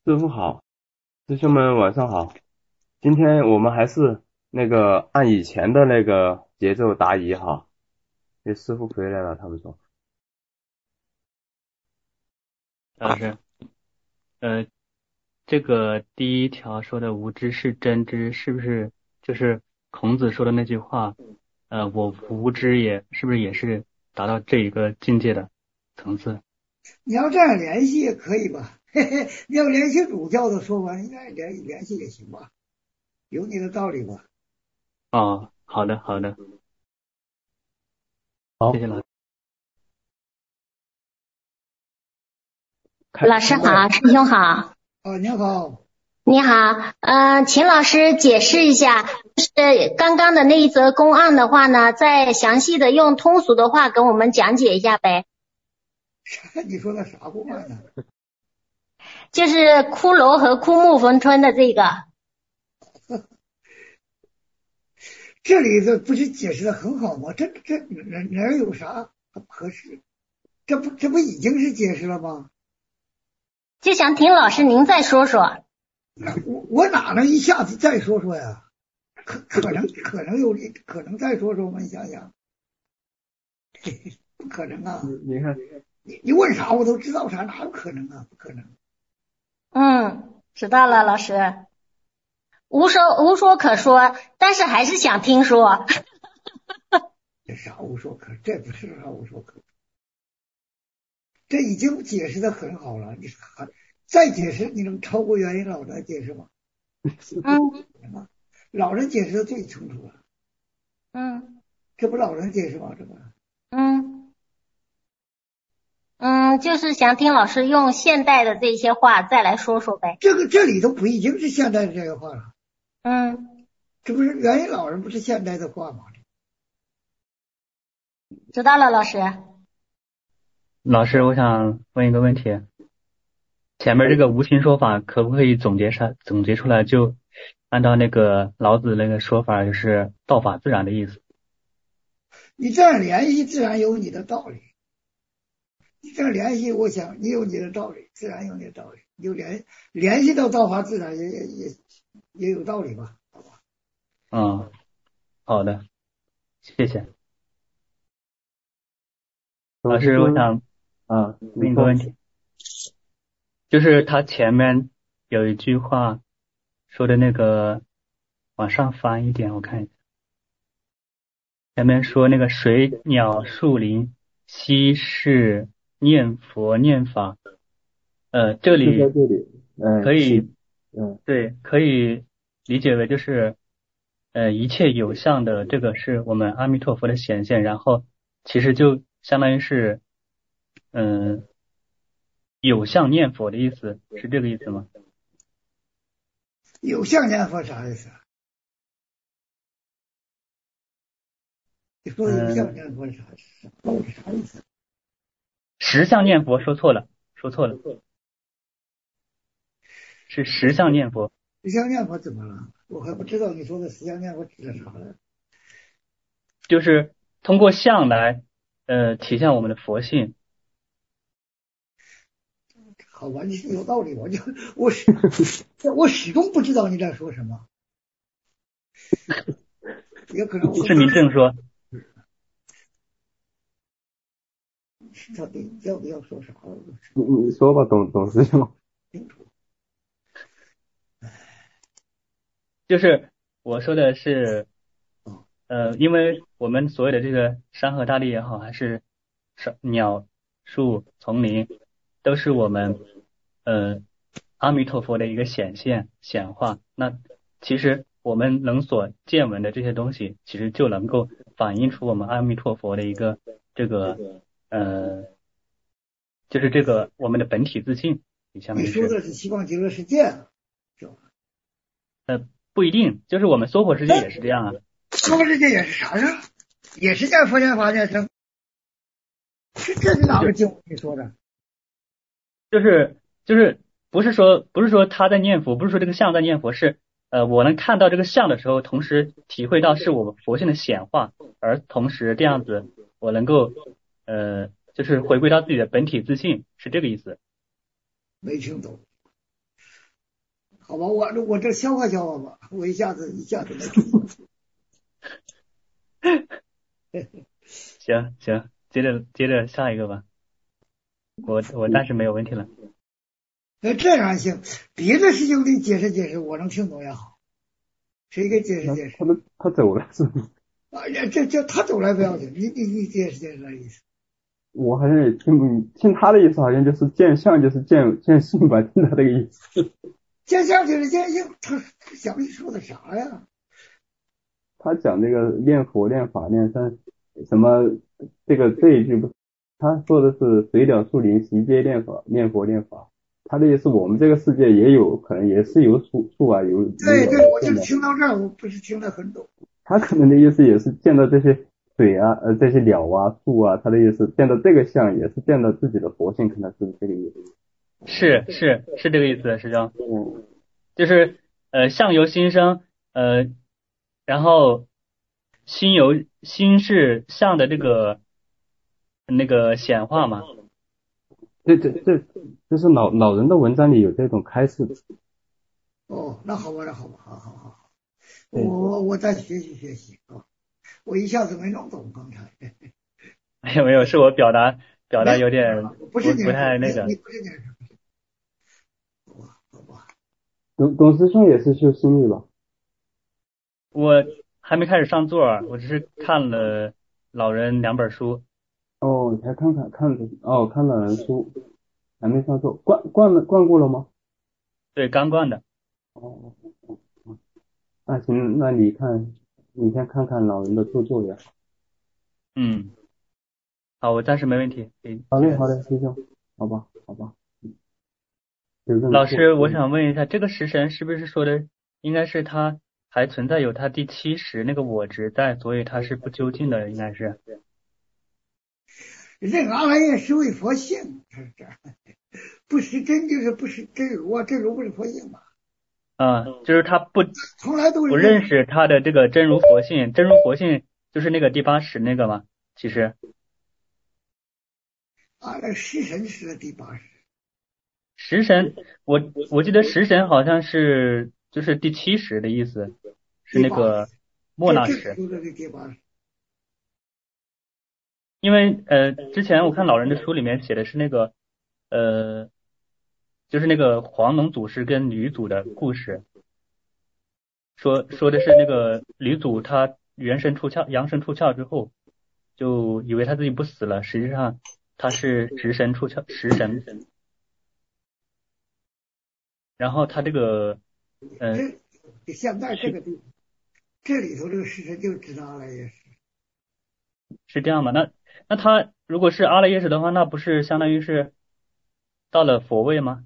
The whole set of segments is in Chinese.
师傅好，师兄们晚上好。今天我们还是按以前的那个节奏答疑哈。因为师傅回来了，他们说。 老师，呃，这个第一条说的无知是真知，是不是就是孔子说的那句话？我无知是不是也是达到这一个境界的层次？ 你要这样联系也可以吧，嘿嘿，你要联系儒教的说法，应该联系也行吧，有你的道理吧。 哦，好的，好的， 好， 谢谢老师。 老师好，师兄好。 您好。 你好，请老师解释一下，就是刚刚的那一则公案的话呢，再详细的用通俗的话跟我们讲解一下呗。 你说的啥公案呢？ 就是骷髅和枯木逢春的这个。 这里这不是解释的很好吗？这哪有啥不合适？这不已经是解释了吗？ 就想听老师您再说说。 我哪能一下子再说说呀？可能再说说吗？你想想，不可能啊！ 你看， 你问啥我都知道啥，哪有可能啊？不可能。 知道了，老师。无说可说，但是还是想听说。 这啥无说可，这不是啥无说可，这已经解释的很好了。你还再解释，你能超过元音老的解释吗？老人解释的最清楚了。这不老人解释吗？这不。 就是想听老师用现代的这些话再来说说呗。 这里头不已经是现代的这个话了？这不是元音老人不是现代的话吗？ 知道了，老师。 老师，我想问一个问题，前面这个无形说法可不可以总结出来，就按照那个老子那个说法，就是道法自然的意思？ 你这样联系自然有你的道理。你这样联系，我想你有你的道理，自然有你的道理。你就联系到道法自然也有道理吧？好吧。 好的，谢谢。老师，我想问一个问题，就是他前面有一句话说的那个，往上翻一点，我看一下，前面说那个水鸟树林悉是念佛念法，这里可以，对，可以理解为就是一切有相的这个是我们阿弥陀佛的显现，然后其实就相当于是有相念佛的意思，是这个意思吗？ 有相念佛啥意思？你说的有相念佛是啥意思？ 实相念佛说错了，是实相念佛。 实相念佛怎么了？我还不知道你说的实相念佛指的啥呢？ 就是通过相来体现我们的佛性。 好吧，你有道理，我始终不知道你在说什么。也可能是您正说。 到底要说啥？ 你说吧，董师兄。 清楚。 就是我说的是，因为我们所有的这个山河大地也好，还是鸟树丛林，都是我们阿弥陀佛的一个显化。那其实我们能所见闻的这些东西，其实就能够反映出我们阿弥陀佛的一个这个就是这个我们的本体自信。 你说的是西方极乐世界，是吧？ 不一定，就是我们娑婆世界也是这样啊。 娑婆世界也是啥呀？也是念佛念法念僧。这是哪个经你说的？ 就是不是说他在念佛，不是说这个像在念佛，是我能看到这个像的时候，同时体会到是我佛性的显化，而同时这样子我能够就是回归到自己的本体自信，是这个意思。 没听懂。 好吧，我这消化消化吧，我一下子没听清楚。 行，接着下一个吧。我暂时没有问题了。 这样行，别的事情你解释解释，我能听懂也好。谁给解释解释？ 他走了是不是？ 这他走了不要紧，你解释解释那意思。 我好像也听他的意思，好像就是见相就是见性吧，听他这个意思。 见相就是见性，他详细说的啥呀？ 他讲这个念佛、念法、念僧，什么这一句不，他说的是水鸟树林悉皆念佛、念佛、念法。他的意思，我们这个世界也有可能也是有树啊，有对，我就听到这儿，我不是听得很懂。 他可能的意思也是见到这些水啊、这些鸟啊、树啊，他的意思见到这个相也是见到自己的佛性，可能是这个意思。 是这个意思，实际上，就是相由心生，然后心是相的那个显化嘛。 这是老人的文章里有这种开示。 哦，那好吧，好，我再学习啊，我一下子没弄懂刚才。 没有，是我表达有点不太那个。 你不是年轻，好吧。 董师兄也是修心理吧？ 我还没开始上座，我只是看了老人2本书。 哦，你才看老人书，还没上座，灌过了吗？ 对，刚灌的。 哦，那行，那你先看看老人的著作呀。 好，我暂时没问题。 好嘞，师兄，好吧。 老师，我想问一下，这个食神是不是说的应该是他还存在有他第70那个我执在，所以他是不究竟的，应该是。 任阿赖耶是为佛性，不是真就是不是真如啊，真如不是佛性嘛。 就是他从来都不认识他的这个真如佛性，真如佛性就是那个第80那个嘛，其实。 那食神是第80。 食神，我记得食神好像是就是第70的意思，是那个莫那识。因为之前我看老人的书里面写的是那个就是那个黄龙祖师跟吕祖的故事，说的是那个吕祖他阳神出窍之后，就以为他自己不死了，实际上他是食神出窍，食神。然后他这个现在这个地方，这里头这个食神就知道阿赖耶识。 是这样吗？那他如果是阿赖耶识的话，那不是相当于是到了佛位吗？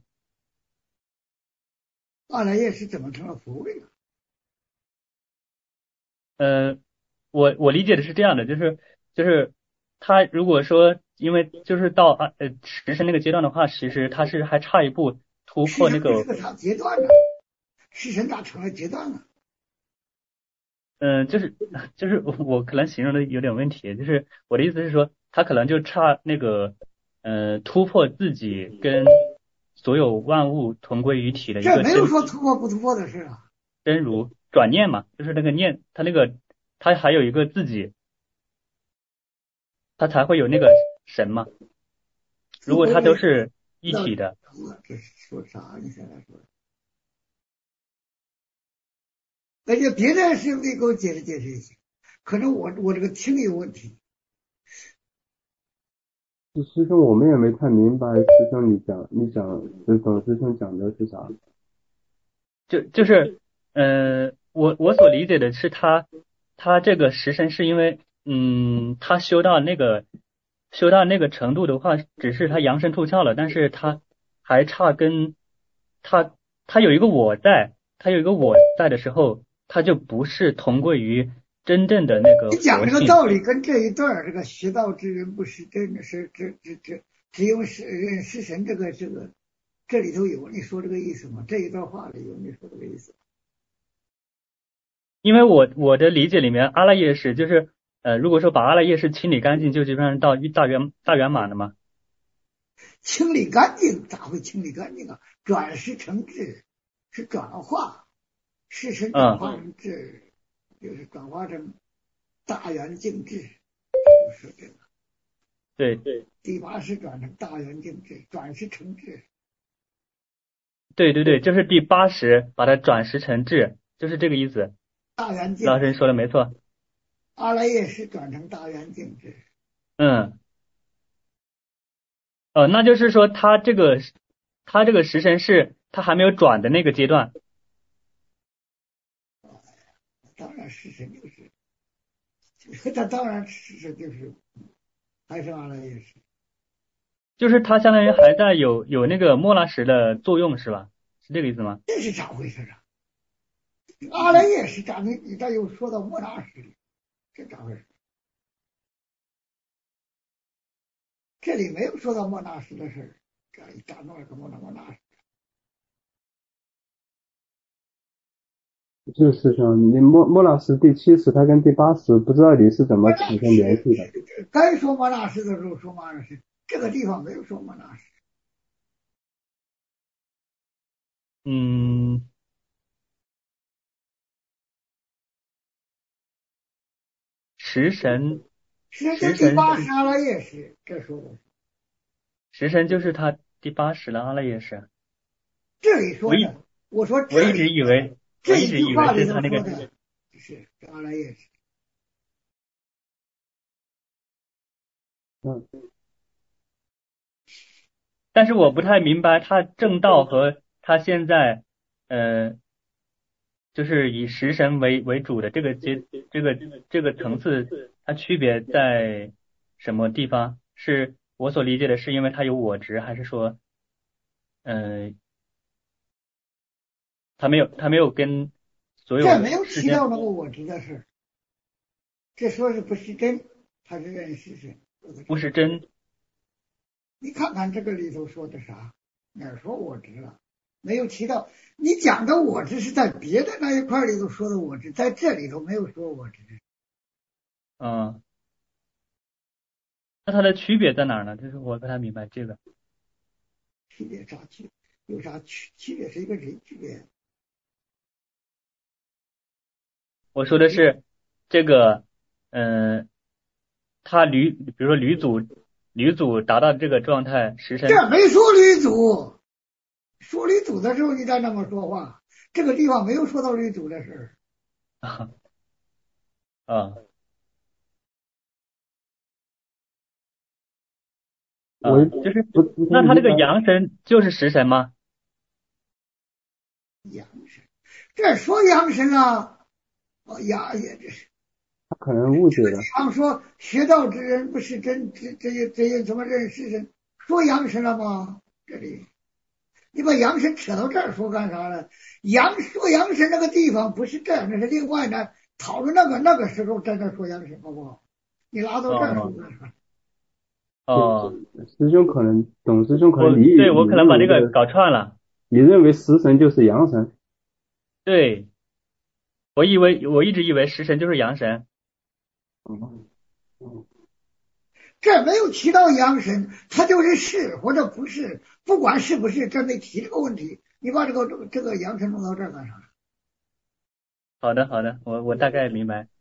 阿赖耶识怎么成了佛位了？ 我理解的是这样的，就是他如果说因为就是到食神那个阶段的话，其实他是还差一步突破那个。 这个啥阶段呢？食神咋成了阶段呢？ 就是我可能形容的有点问题，就是我的意思是说，他可能就差那个突破自己跟所有万物同归于体的一个。 这没有说突破不突破的事啊。 真如转念嘛，就是那个念，他还有一个自己，他才会有那个神嘛。如果他都是一体的。 这是说啥？你现在说？而且别的是没给我解释一下，可能我这个听力有问题。 师兄，我们也没太明白，师兄你讲，董师兄讲的是啥？ 就是我所理解的是他这个食神是因为他修到那个程度的话，只是他阳神出窍了，但是他还差跟他有一个我在，的时候，他就不是同归于真正的那个佛性。 你讲这个道理跟这一段这个学道之人不是真的是只有食神这里头有你说这个意思吗？这一段话里有你说这个意思吗？ 因为我的理解里面，阿赖耶识就是如果说把阿赖耶识清理干净，就基本上到大圆满了嘛。 清理干净咋会清理干净啊？转识成智， 是转化，时辰转化成智，就是转化成大圆净智，就是这个。 对对第八识转成大圆净智，转识成智。 对对对，就是第八识把它转识成智，就是这个意思。 大圆净老师说的没错。 阿赖耶识转成大圆净智。 嗯。那就是说他这个时辰是他还没有转的那个阶段。 当然时辰就是，他当然时辰就是还是阿赖耶识。 就是他相当于还在有那个末那识的作用是吧？是这个意思吗？ 这是咋回事啊？阿赖耶识咋你这又说到末那识里，这咋回事？这里没有说到末那识的事儿，这咋弄了个末那识？ 就是师兄，你莫老师第七识，他跟第八识不知道你是怎么产生联系的？ 该说末那识的时候说末那识，这个地方没有说末那识。 食神这第八识阿赖耶识，这说的。 食神就是他第八识的阿赖耶识。 这里说的，我一直以为是他那个是阿赖耶识。 但是我不太明白他正道和他现在就是以食神为主的这个层次，它区别在什么地方？是我所理解的是因为它有我执，还是说他没有跟所有这没有提到那个我执的事，这说是不是真，还是认食神？ 不是真。 你看看这个里头说的啥？哪儿说我执了？没有提到。你讲的我执是在别的那一块里头说的我执，在这里头没有说我执。 那它的区别在哪儿呢？就是我不太明白这个。 区别啥区？有啥区别？是一个人区别。 我说的是这个，他比如说吕祖达到这个状态，食神。 这没说吕祖，说吕祖的时候你再那么说话，这个地方没有说到吕祖的事儿。 就是那他这个阳神就是食神吗？ 阳神，这说阳神了， 他可能误解了。 他们说学道之人不是真这什么认识神，说阳神了吗？这里你把阳神扯到这儿说干啥了？说阳神那个地方不是这样，那是另外的讨论那个时候在那说阳神好不好？你拉到这儿说干啥？ 师兄可能董师兄可能对我可能把这个搞串了。 你认为食神就是阳神？ 对，我一直以为食神就是阳神。 这没有提到阳神，他就是是或者不是，不管是不是，这没提这个问题。你把这个阳神弄到这儿干啥？ 好的，我大概明白。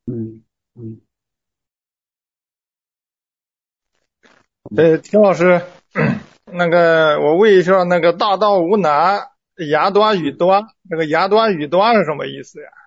田老师，那个我问一下，那个大道无难，崖端与端，那个崖端与端是什么意思呀？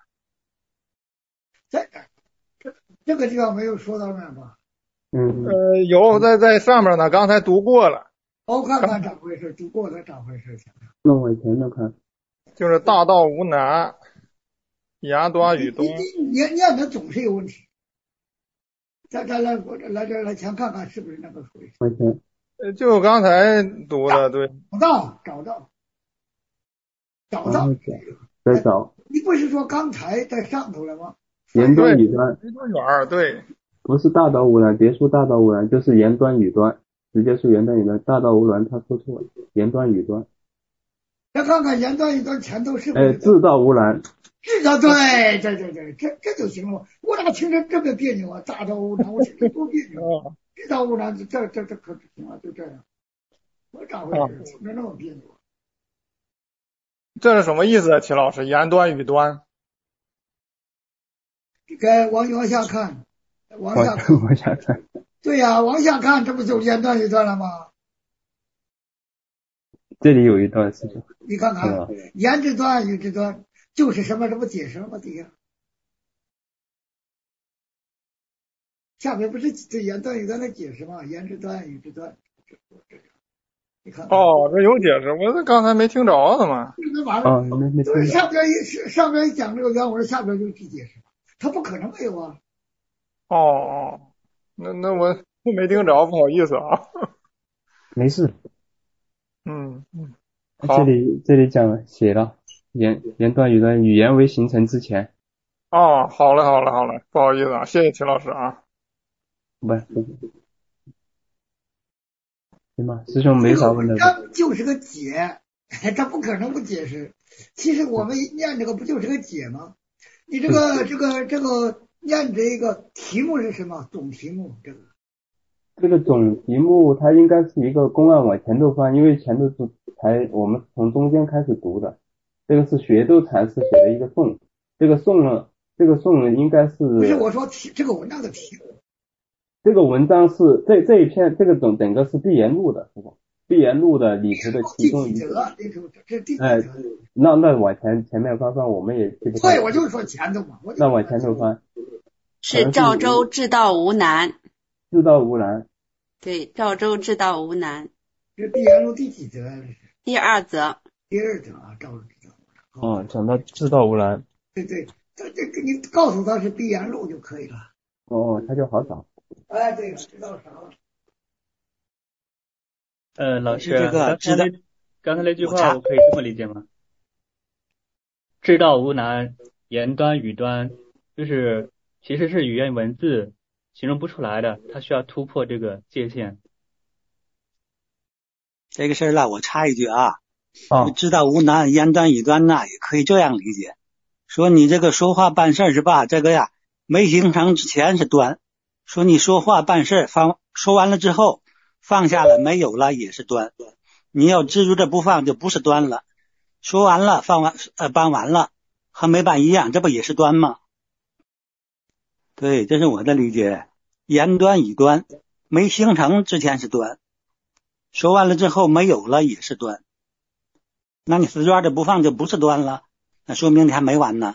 这个地方没有说到那吧？ 有在上面呢，刚才读过了。 我看看咋回事，读过了咋回事？ 那我以前的看， 就是大道无难，崖端与端。 你念的总是有问题。咱来先看看是不是那个回事。 就刚才读的，对。 找到。 再找。 你不是说刚才在上头了吗？ 言端与端。 对。 不是大道无难，别说大道无难，就是言端与端，直接说言端与端。大道无难，他说错了，言端与端。 再看看言端与端前头是不是？ 自道无难。 是的，对，这就行了。我咋听着这么别扭啊？大道无难，我听着多别扭。知道无难，这可行了，就这样。我咋回事？听着那么别扭。 这是什么意思啊？齐老师，言端语端。 该往下看，往下看， 往下看。 对呀，往下看，这不就言端语端了吗？ 这里有一段是什么？ 你看看，言之端语之端就是什么？这不解释了吗？底下下面不是这言端语端的解释吗？言之端语之端，你看看。 哦，这有解释，我这刚才没听着呢嘛。 那完了， 没就是上边一讲这个原文，下边就去解释，他不可能没有啊。 哦，那我没听着，不好意思啊。 没事。 好。 这里写了言端语端，语言为形成之前。 哦，好嘞，不好意思啊，谢谢齐老师啊。 不，行吧，师兄没啥问题。 就是个解，他不可能不解释。其实我们念这个不就是个解吗？你这个念这个题目是什么？总题目这个总题目它应该是一个公案往前头翻，因为前头是我们从中间开始读的。这个是学斗禅师写的一个颂，这个颂呢应该是不是我说这个文章的题目。 这个文章是这一篇这个整个是碧岩录的，是吧？碧岩录的里头的其中一个。那往前面翻，我们也记不。 对，我就是说前头嘛。 那往前头翻。 是赵州至道无难。 至道无难。 对，赵州至道无难。 这碧岩录第几则？ 第二则。 第二则啊，赵州至道无难。 讲到至道无难。 对，这你告诉他是碧岩录就可以了。 他就好找。 哎，对了，知道啥了？ 老师，刚才那句话我可以这么理解吗？至道无难，言端语端，就是其实是语言文字形容不出来的，它需要突破这个界限。 这个事儿我插一句啊，知道无难，言端语端也可以这样理解，说你这个说话办事是吧？这个没形成之前是端。说你说话办事说完了之后放下了没有了也是端，你要执着着不放就不是端了。说完了办完了和没办一样，这不也是端吗？对，这是我的理解。言端语端，没形成之前是端，说完了之后没有了也是端。那你死抓着不放就不是端了，那说明你还没完呢。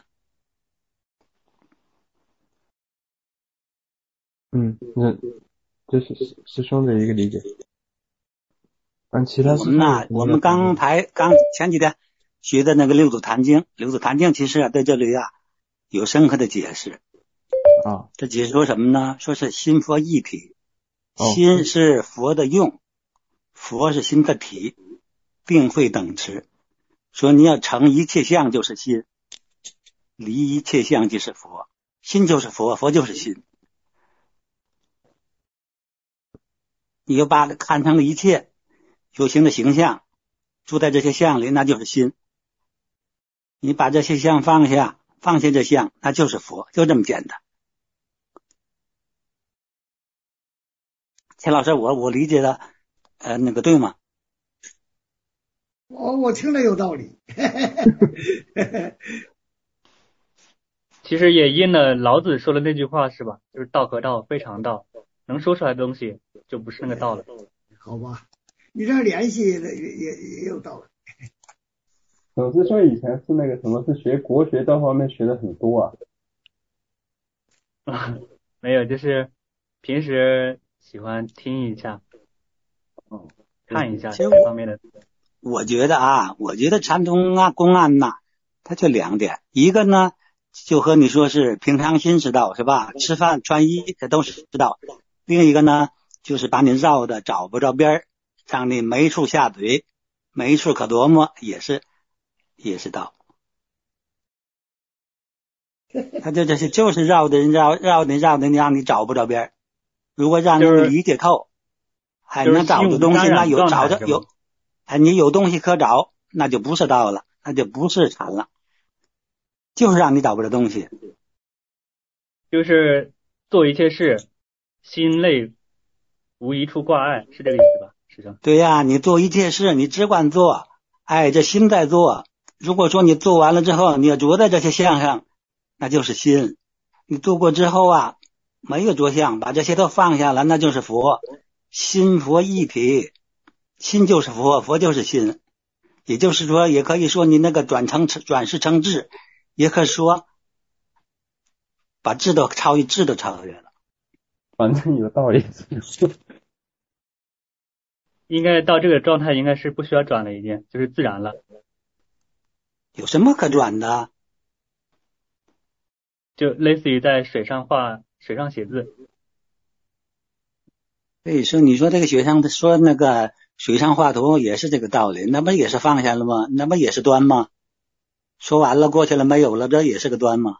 那这是师兄的一个理解。其他我们刚前几天学的那个六祖坛经其实在这里有深刻的解释。这解释说什么呢？说是心佛一体，心是佛的用，佛是心的体，并会等持。说你要成一切相就是心，离一切相即是佛，心就是佛，佛就是心。你就把它看成了一切有形的形象，住在这些相里，那就是心。你把这些相放下这相，那就是佛，就这么简单。钱老师，我理解的那个对吗？ 我听着有道理。 其实也应了老子说的那句话是吧？就是道可道，非常道。能说出来的东西就不是那个道了。 好吧，你这样联系也有道理。 总之说以前是那个什么是学国学这方面学的很多没有，就是平时喜欢听一下，看一下这方面的。 我觉得禅宗公案它就两点，一个呢就和你说是平常心是道，是吧？吃饭穿衣这都是道。另一个呢，就是把你绕的找不着边儿，让你没处下嘴，没处可琢磨，也是道。他就是绕的，让你找不着边儿。如果让你理解透，能找着东西，那你有东西可找，那就不是道了，那就不是禅了，就是让你找不着东西。 就是做一切事。心内无一处挂碍，是这个意思吧，师兄？ 对呀，你做一切事，你只管做，这心在做， 如果说你做完了之后，你要着在这些相上，那就是心。你做过之后啊，没有着相，把这些都放下了，那就是佛。心佛一体，心就是佛，佛就是心。也就是说，也可以说你那个转世成智，也可以说把智都超越了。 反正有道理。 应该到这个状态，应该是不需要转了，已经就是自然了。 有什么可转的？ 就类似于在水上写字。 所以说，你说这个学生说那个水上画图也是这个道理，那不也是放下了吗？那不也是端吗？说完了，过去了，没有了，这也是个端吗？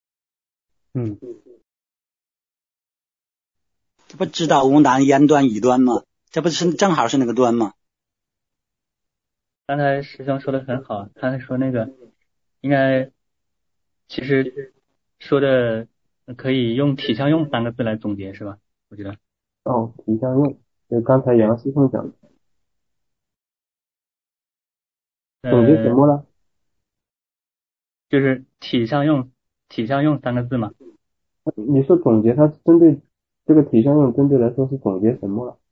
这不知道无难，言端以端吗？这不是正好是那个端吗？ 刚才师兄说的很好，他才说那个应该其实说的可以用体相用3个字来总结，是吧？我觉得。 体相用，就刚才杨师兄讲的。总结什么了？ 就是体相用3个字嘛。 你说总结，它针对这个体相用，针对来说是总结什么了？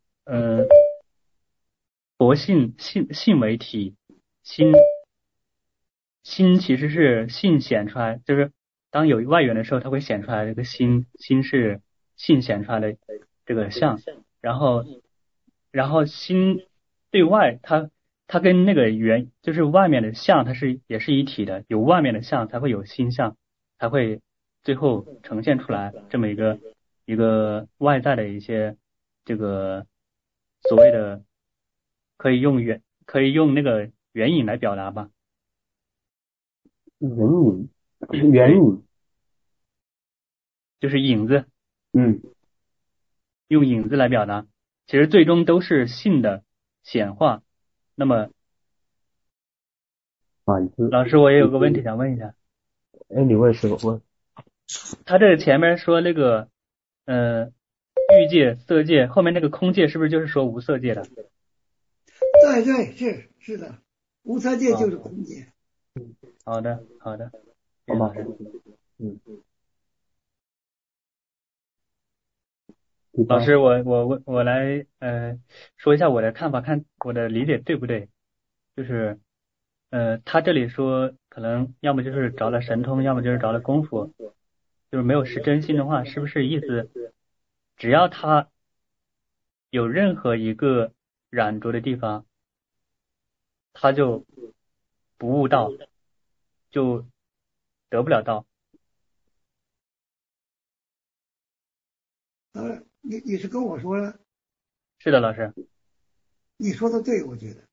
佛性为体，心其实是性显出来，就是当有外缘的时候，它会显出来这个心是性显出来的这个相，然后心对外，它跟那个就是外面的相，它也是一体的，有外面的相才会有心相，才会最后呈现出来这么一个外在的一些这个所谓的可以用那个援引来表达吧。 援引就是影子。用影子来表达，其实最终都是性的显化。那么老师，我也有个问题想问一下。 你问什么问？ 他这前面说那个欲界、色界，后面那个空界是不是就是说无色界的？ 对，是的，无色界就是空界。 好的， 好吧。 老师，我来说一下我的看法，看我的理解对不对？就是他这里说可能要么就是着了神通，要么就是着了功夫，就是没有是真心的话，是不是意思只要他有任何一个染着的地方，他就不悟道，就得不了道？ 你是跟我说了？ 是的，老师。 你说的对，我觉得。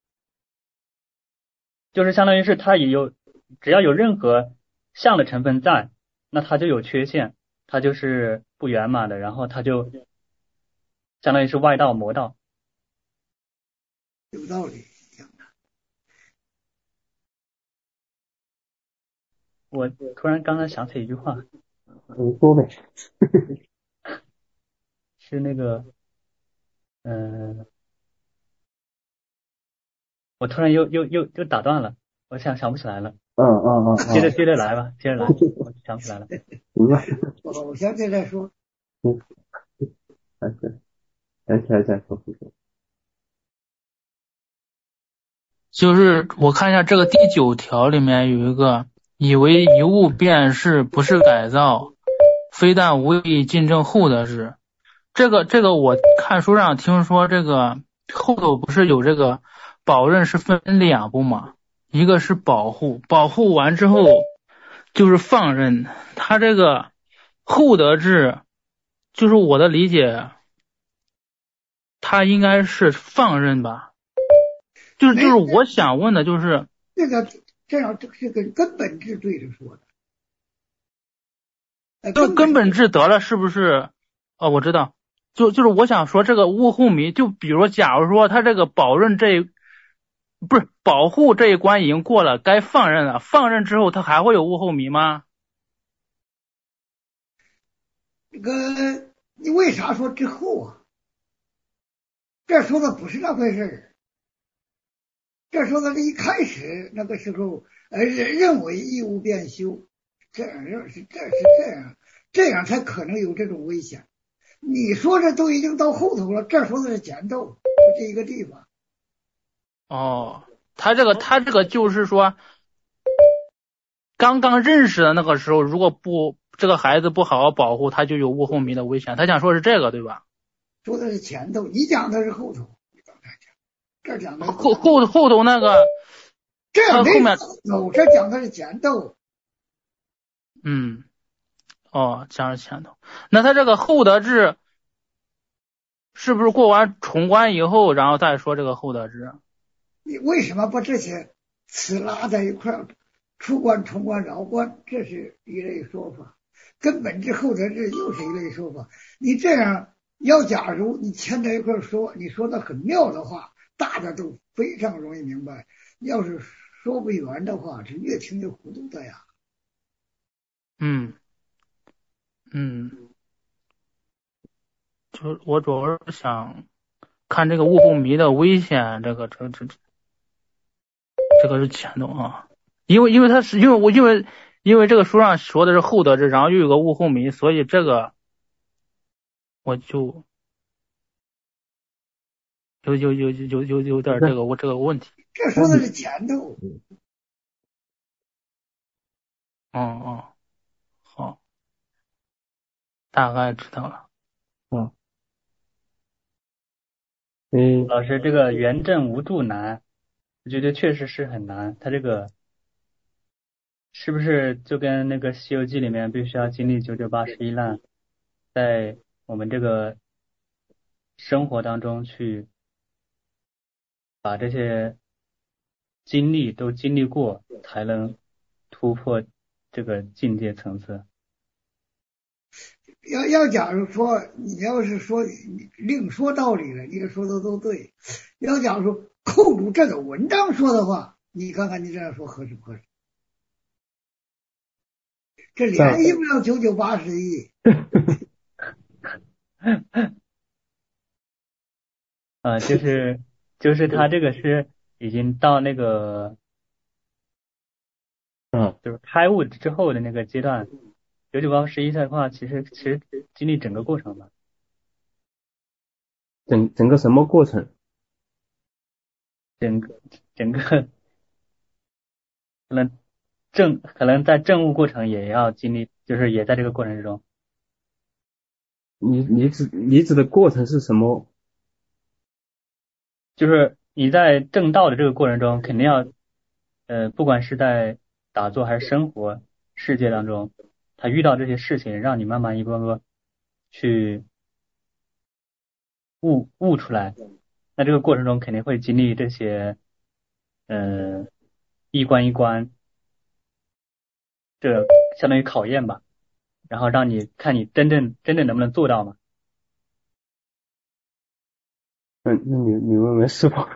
就是相当于是他只要有任何相的成分在，那它就有缺陷，它就是不圆满的，然后它就相当于是外道魔道。 有道理。 我突然刚才想起一句话。 你说呗。 是那个我突然又打断了，我想不起来了。接着来吧，我想不起来了。 我想起来说。 想起来再说。 就是我看一下这个第9条里面有一个，以为一物便是不是改造，非但无以尽证后的事。这个我看书上听说，这个后头不是有这个保任是分2步嘛，一个是保护完之后就是放任。他这个后得智，就是我的理解，他应该是放任吧。就是我想问的就是这样是跟根本智对着说的。 这个根本智得了是不是？我知道。就是我想说这个悟后迷，就比如假如说他这个保护这一关已经过了，该放任了，放任之后他还会有悟后迷吗？ 你为啥说之后啊？这说的不是那回事儿。 这说的是一开始那个时候，认为义务变修，这样才可能有这种危险。你说这都已经到后头了，这说的是前头，这一个地方。 哦，他这个就是说，刚刚认识的那个时候，如果这个孩子不好好保护，他就有误后迷的危险。他想说是这个对吧？ 说的是前头，你讲的是后头。这讲的后头那个， 这样后面这讲的是前头。 讲是前头。那他这个厚德智是不是过完重关以后，然后再说这个厚德智？ 你为什么把这些词拉在一块儿？出关、重关、绕关，这是一类说法；根本之厚德智又是一类说法。你这样要假如你牵在一块儿说，你说的很妙的话，大家都非常容易明白。要是说不圆的话，是越听越糊涂的呀。 就我主要是想看这个误后迷的危险，这个是前头啊，因为他是因为这个书上说的是厚德智，然后又有个误后迷，所以这个我就有点这个问题。 这说的是前头。 好，大概知道了。 老师，这个圆正无助难，我觉得确实是很难。他这个是不是就跟那个《西游记》里面必须要经历99811难，在我们这个生活当中去把这些经历都经历过，才能突破这个境界层次？ 要假如说你要是说另说道理了，你说的都对。要假如说扣住这个文章说的话，你看看你这样说合适不合适？这联系不了99811。 就是他这个是已经到那个就是开悟之后的那个阶段。99811的话，其实经历整个过程吧。 整个什么过程？ 整个可能在证悟过程也要经历，就是也在这个过程之中。 你指的过程是什么？ 就是你在证道的这个过程中，肯定要不管是在打坐还是生活世界当中，他遇到这些事情，让你慢慢一步步去悟出来。那这个过程中肯定会经历这些一关一关，这相当于考验吧，然后让你看你真正能不能做到嘛。 那你问问师傅。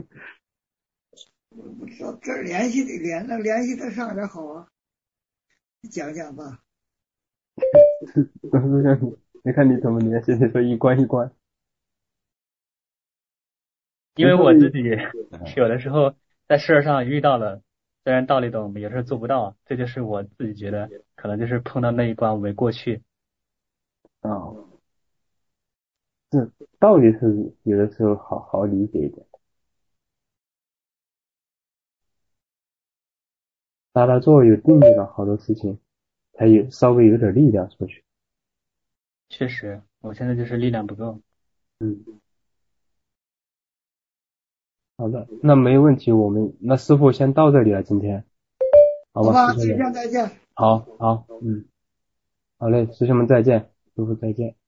我不知道这联系得上点好啊，你讲讲吧。 你看你怎么联系？你说一关一关。 因为我自己有的时候在事上遇到了，虽然道理懂，有时候做不到，这就是我自己觉得可能就是碰到那一关我没过去。 这道理是有的时候好理解一点。打坐有定力了，好多事情才有稍微有点力量出去。 确实，我现在就是力量不够。 好的，那没问题，那师傅先到这里了，今天，好吧， 师兄再见。 好，好嘞，师兄们再见，师傅再见。